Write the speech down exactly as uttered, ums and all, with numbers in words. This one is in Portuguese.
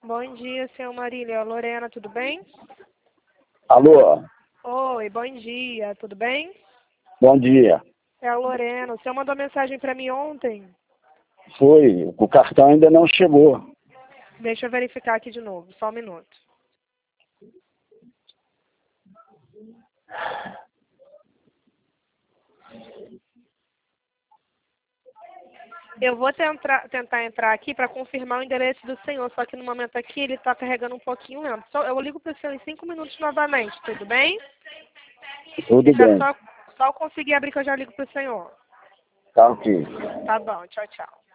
Bom dia, senhor Marília. Lorena, tudo bem? Alô? Oi, bom dia, tudo bem? Bom dia. É a Lorena. O senhor mandou mensagem para mim ontem? Foi. O cartão ainda não chegou. Deixa eu verificar aqui de novo, só um minuto. Eu vou tentar, tentar entrar aqui para confirmar o endereço do senhor, só que no momento aqui ele está carregando um pouquinho lento. Só, eu ligo para o senhor em cinco minutos novamente, tudo bem? Tudo Deixa eu bem. só, só conseguir abrir que eu já ligo para o senhor. Tá ok. Tá bom, tchau, tchau.